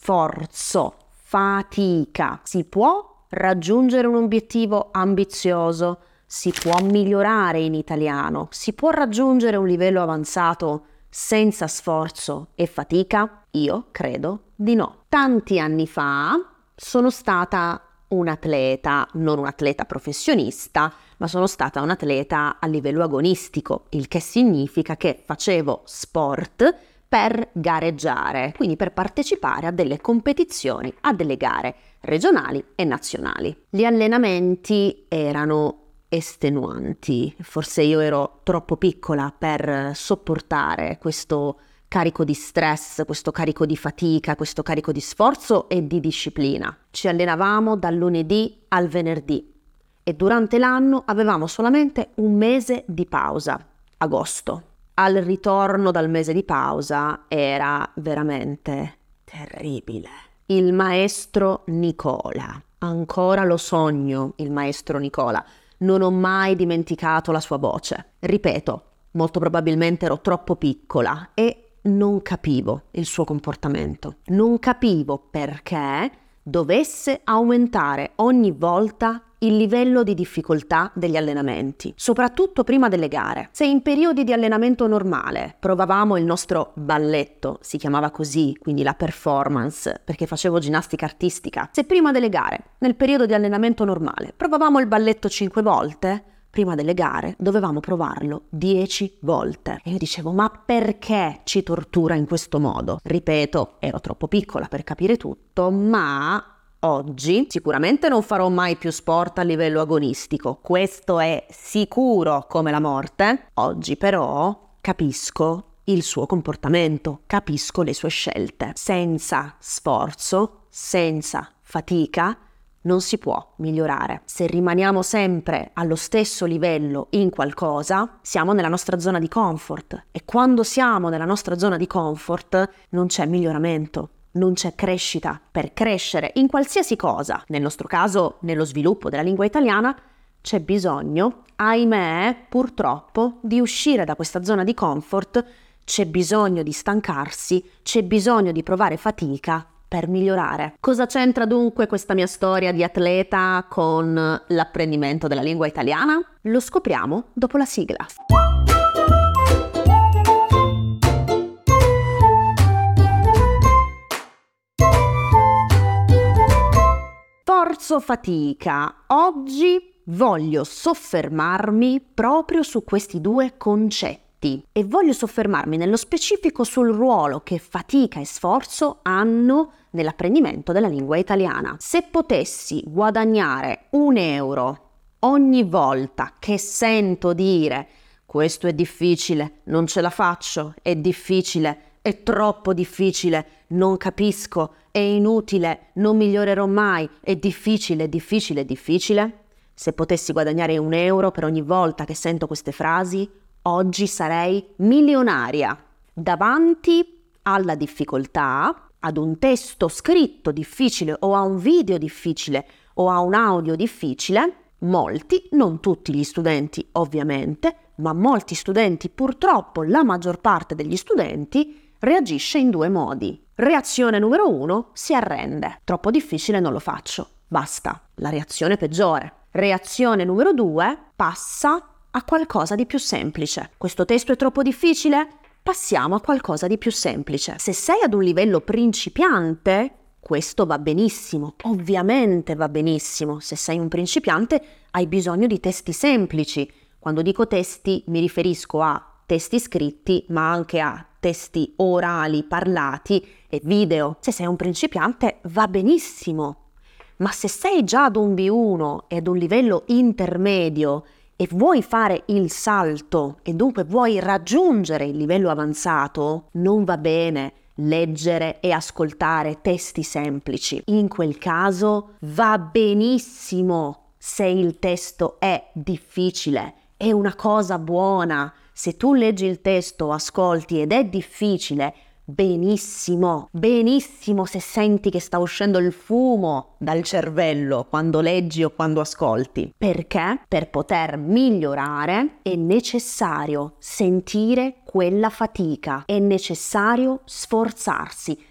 sforzo, fatica. Si può raggiungere un obiettivo ambizioso, si può migliorare in italiano, si può raggiungere un livello avanzato senza sforzo e fatica? Io credo di no. Tanti anni fa sono stata un atleta, non un atleta professionista, ma sono stata un atleta a livello agonistico, il che significa che facevo sport per gareggiare, quindi per partecipare a delle competizioni, a delle gare regionali e nazionali. Gli allenamenti erano estenuanti, forse io ero troppo piccola per sopportare questo carico di stress, questo carico di fatica, questo carico di sforzo e di disciplina. Ci allenavamo dal lunedì al venerdì e durante l'anno avevamo solamente un mese di pausa, agosto. Al ritorno dal mese di pausa era veramente terribile. Il maestro Nicola, ancora lo sogno, il maestro Nicola. Non ho mai dimenticato la sua voce. Ripeto, molto probabilmente ero troppo piccola e non capivo il suo comportamento. Non capivo perché dovesse aumentare ogni volta il livello di difficoltà degli allenamenti, soprattutto prima delle gare. Se in periodi di allenamento normale provavamo il nostro balletto, si chiamava così, quindi la performance, perché facevo ginnastica artistica, se prima delle gare, nel periodo di allenamento normale, provavamo il balletto 5 volte, prima delle gare dovevamo provarlo 10 volte. E io dicevo, ma perché ci tortura in questo modo? Ripeto, ero troppo piccola per capire tutto, ma oggi sicuramente non farò mai più sport a livello agonistico, questo è sicuro come la morte. Oggi però capisco il suo comportamento, capisco le sue scelte. Senza sforzo, senza fatica, non si può migliorare. Se rimaniamo sempre allo stesso livello in qualcosa, siamo nella nostra zona di comfort e quando siamo nella nostra zona di comfort non c'è miglioramento. Non c'è crescita. Per crescere in qualsiasi cosa, nel nostro caso nello sviluppo della lingua italiana, c'è bisogno, ahimè, purtroppo, di uscire da questa zona di comfort, c'è bisogno di stancarsi, c'è bisogno di provare fatica per migliorare. Cosa c'entra dunque questa mia storia di atleta con l'apprendimento della lingua italiana? Lo scopriamo dopo la sigla. Sforzo fatica. Oggi voglio soffermarmi proprio su questi due concetti e voglio soffermarmi nello specifico sul ruolo che fatica e sforzo hanno nell'apprendimento della lingua italiana. Se potessi guadagnare 1 euro ogni volta che sento dire questo è difficile, non ce la faccio, è difficile, è troppo difficile, non capisco, è inutile, non migliorerò mai, è difficile, difficile, difficile. Se potessi guadagnare 1 euro per ogni volta che sento queste frasi, oggi sarei milionaria. Davanti alla difficoltà, ad un testo scritto difficile o a un video difficile o a un audio difficile, molti, non tutti gli studenti ovviamente, ma molti studenti, purtroppo la maggior parte degli studenti, reagisce in 2 modi. Reazione numero 1, si arrende. Troppo difficile, non lo faccio. Basta. La reazione peggiore. Reazione numero 2, passa a qualcosa di più semplice. Questo testo è troppo difficile? Passiamo a qualcosa di più semplice. Se sei ad un livello principiante, questo va benissimo. Ovviamente va benissimo. Se sei un principiante, hai bisogno di testi semplici. Quando dico testi, mi riferisco a testi scritti, ma anche a testi orali, parlati e video. Se sei un principiante va benissimo, ma se sei già ad un B1 e ad un livello intermedio e vuoi fare il salto e dunque vuoi raggiungere il livello avanzato, non va bene leggere e ascoltare testi semplici. In quel caso va benissimo se il testo è difficile, è una cosa buona. Se tu leggi il testo, ascolti ed è difficile, benissimo, benissimo se senti che sta uscendo il fumo dal cervello quando leggi o quando ascolti. Perché? Per poter migliorare è necessario sentire quella fatica, è necessario sforzarsi,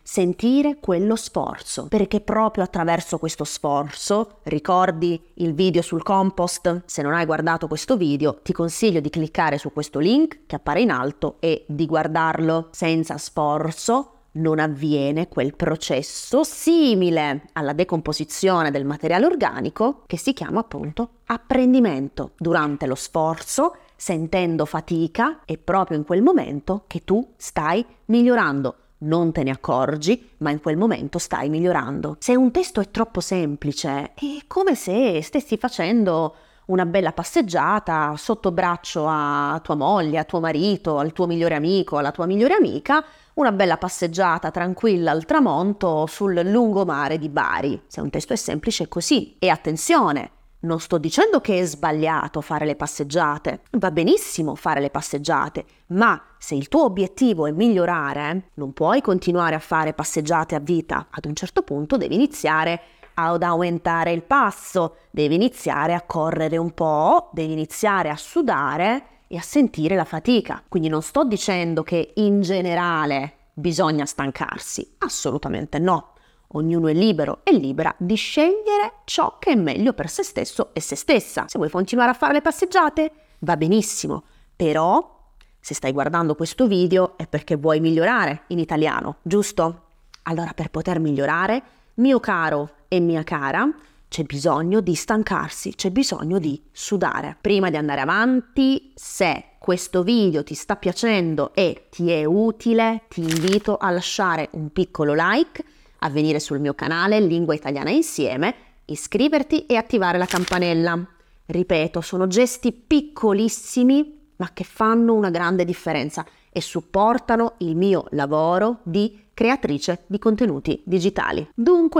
sentire quello sforzo, perché proprio attraverso questo sforzo, ricordi il video sul compost? Se non hai guardato questo video, ti consiglio di cliccare su questo link che appare in alto e di guardarlo. Senza sforzo non avviene quel processo simile alla decomposizione del materiale organico che si chiama appunto apprendimento. Durante lo sforzo, sentendo fatica, è proprio in quel momento che tu stai migliorando. Non te ne accorgi, ma in quel momento stai migliorando. Se un testo è troppo semplice, è come se stessi facendo una bella passeggiata sotto braccio a tua moglie, a tuo marito, al tuo migliore amico, alla tua migliore amica, una bella passeggiata tranquilla al tramonto sul lungomare di Bari. Se un testo è semplice è così. E attenzione, non sto dicendo che è sbagliato fare le passeggiate, va benissimo fare le passeggiate, ma se il tuo obiettivo è migliorare, non puoi continuare a fare passeggiate a vita. Ad un certo punto devi iniziare ad aumentare il passo, devi iniziare a correre un po', devi iniziare a sudare e a sentire la fatica. Quindi non sto dicendo che in generale bisogna stancarsi, assolutamente no. Ognuno è libero e libera di scegliere ciò che è meglio per se stesso e se stessa. Se vuoi continuare a fare le passeggiate, va benissimo, però se stai guardando questo video è perché vuoi migliorare in italiano, giusto? Allora, per poter migliorare, mio caro e mia cara, c'è bisogno di stancarsi, c'è bisogno di sudare. Prima di andare avanti, se questo video ti sta piacendo e ti è utile, ti invito a lasciare un piccolo like, a venire sul mio canale Lingua Italiana Insieme, iscriverti e attivare la campanella. Ripeto, sono gesti piccolissimi ma che fanno una grande differenza e supportano il mio lavoro di creatrice di contenuti digitali. Dunque,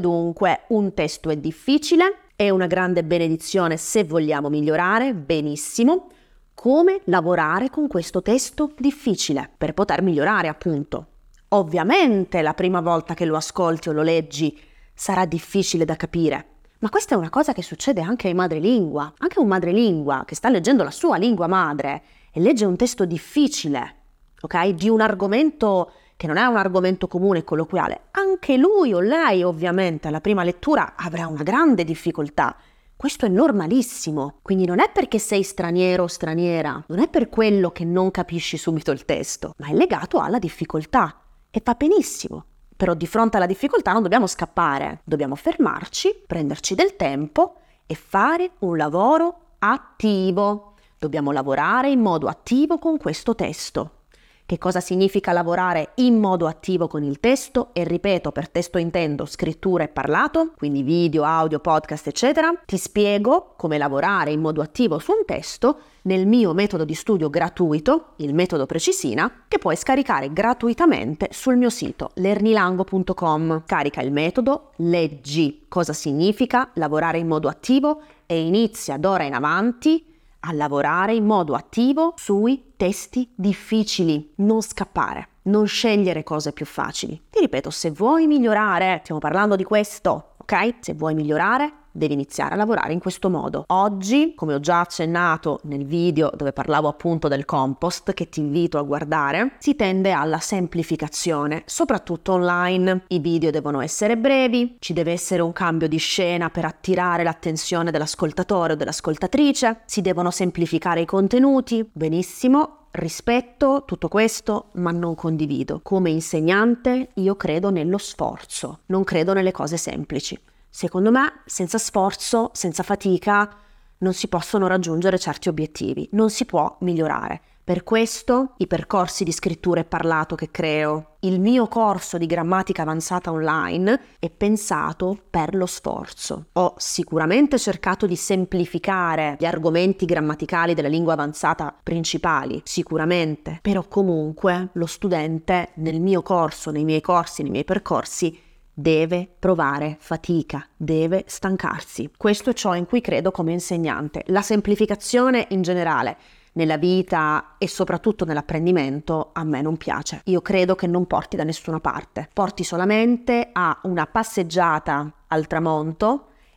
un testo è difficile, è una grande benedizione se vogliamo migliorare, benissimo. Come lavorare con questo testo difficile per poter migliorare, appunto? Ovviamente la prima volta che lo ascolti o lo leggi sarà difficile da capire, ma questa è una cosa che succede anche ai madrelingua. Anche un madrelingua che sta leggendo la sua lingua madre e legge un testo difficile, ok? Di un argomento che non è un argomento comune e colloquiale, anche lui o lei ovviamente alla prima lettura avrà una grande difficoltà. Questo è normalissimo, quindi non è perché sei straniero o straniera, non è per quello che non capisci subito il testo, ma è legato alla difficoltà e va benissimo. Però di fronte alla difficoltà non dobbiamo scappare, dobbiamo fermarci, prenderci del tempo e fare un lavoro attivo. Dobbiamo lavorare in modo attivo con questo testo. Che cosa significa lavorare in modo attivo con il testo? E ripeto, per testo intendo scrittura e parlato, quindi video, audio, podcast, eccetera. Ti spiego come lavorare in modo attivo su un testo nel mio metodo di studio gratuito, il metodo Precisina, che puoi scaricare gratuitamente sul mio sito lernilango.com. Carica il metodo, leggi cosa significa lavorare in modo attivo e inizia d'ora in avanti a lavorare in modo attivo sui testi difficili. Non scappare, non scegliere cose più facili. Ti ripeto, se vuoi migliorare, stiamo parlando di questo, ok? Se vuoi migliorare, devi iniziare a lavorare in questo modo. Oggi, come ho già accennato nel video dove parlavo appunto del compost, che ti invito a guardare, si tende alla semplificazione, soprattutto online. I video devono essere brevi, ci deve essere un cambio di scena per attirare l'attenzione dell'ascoltatore o dell'ascoltatrice, si devono semplificare i contenuti, benissimo, rispetto tutto questo, ma non condivido. Come insegnante io credo nello sforzo, non credo nelle cose semplici. Secondo me, senza sforzo, senza fatica, non si possono raggiungere certi obiettivi, non si può migliorare. Per questo i percorsi di scrittura e parlato che creo, il mio corso di grammatica avanzata online è pensato per lo sforzo. Ho sicuramente cercato di semplificare gli argomenti grammaticali della lingua avanzata principali, sicuramente, però comunque lo studente nel mio corso, nei miei corsi, nei miei percorsi deve provare fatica, deve stancarsi. Questo è ciò in cui credo come insegnante. La semplificazione in generale nella vita e soprattutto nell'apprendimento a me non piace. Io credo che non porti da nessuna parte. Porti solamente a una passeggiata al tramonto e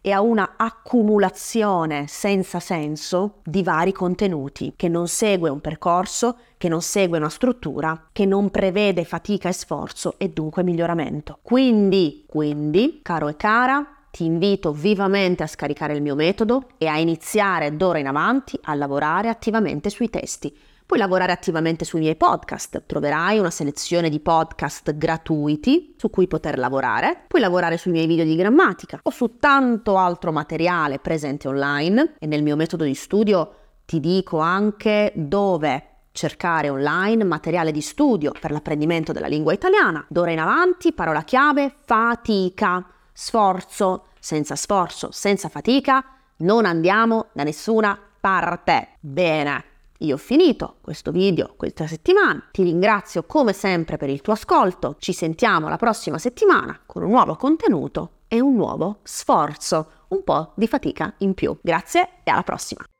e a una accumulazione senza senso di vari contenuti, che non segue un percorso, che non segue una struttura, che non prevede fatica e sforzo e dunque miglioramento. Quindi, caro e cara, ti invito vivamente a scaricare il mio metodo e a iniziare d'ora in avanti a lavorare attivamente sui testi. Puoi lavorare attivamente sui miei podcast, troverai una selezione di podcast gratuiti su cui poter lavorare, puoi lavorare sui miei video di grammatica o su tanto altro materiale presente online e nel mio metodo di studio ti dico anche dove cercare online materiale di studio per l'apprendimento della lingua italiana. D'ora in avanti, parola chiave, fatica, sforzo, senza fatica, non andiamo da nessuna parte. Bene. Io ho finito questo video questa settimana, ti ringrazio come sempre per il tuo ascolto, ci sentiamo la prossima settimana con un nuovo contenuto e un nuovo sforzo, un po' di fatica in più. Grazie e alla prossima!